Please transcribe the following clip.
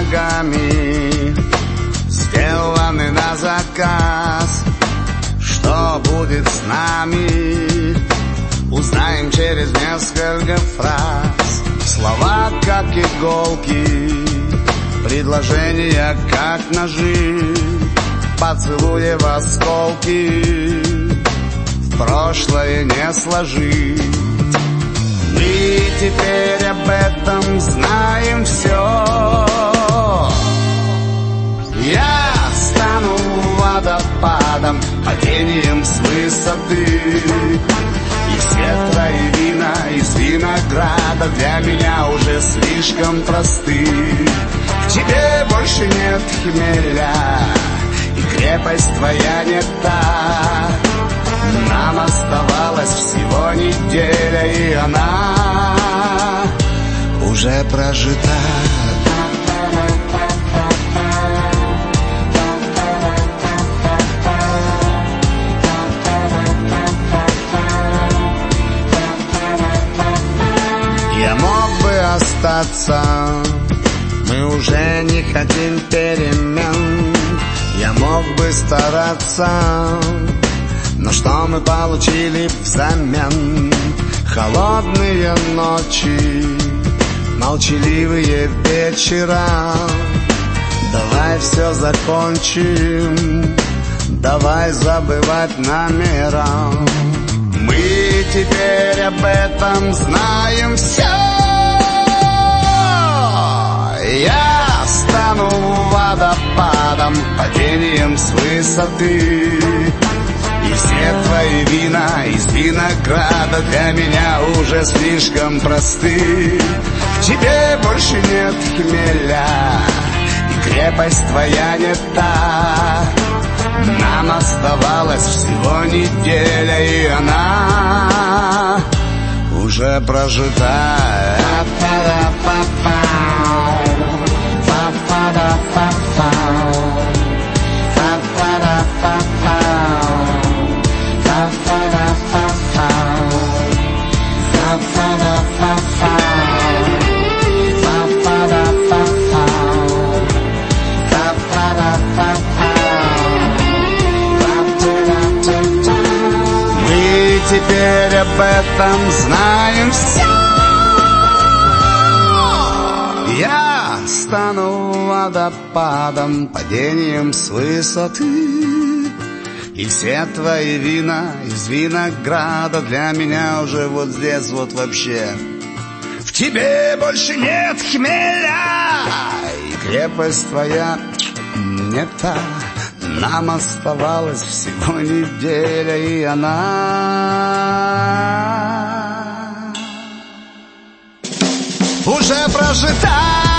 ногами, сделаны на заказ. Что будет с нами, узнаем через несколько фраз. Слова как иголки, предложения как ножи, поцелуи в осколки, в прошлое не сложить. Мы теперь об этом знаем все. Я стану водопадом, падением с высоты, и все твои вина из винограда для меня уже слишком просты. В тебе больше нет хмеля, и крепость твоя не та. Нам оставалась всего неделя, и она уже прожита. Я мог бы остаться, мы уже не хотим перемен. Я мог бы стараться, но что мы получили взамен? Холодные ночи, молчаливые вечера. Давай все закончим, давай забывать намера. Мы теперь об этом знаем все. Я стану водопадом, падением с высоты, и все твои вина из винограда для меня уже слишком просты. В тебе больше нет хмеля, и крепость твоя не та. Нам оставалась всего неделя, и она уже прожита. Мы теперь об этом знаем все. Я стану водопадом, падением с высоты, и все твои вина из винограда для меня уже вот здесь вот вообще. В тебе больше нет хмеля, и крепость твоя не та. Нам оставалась всего неделя, и она уже прожита.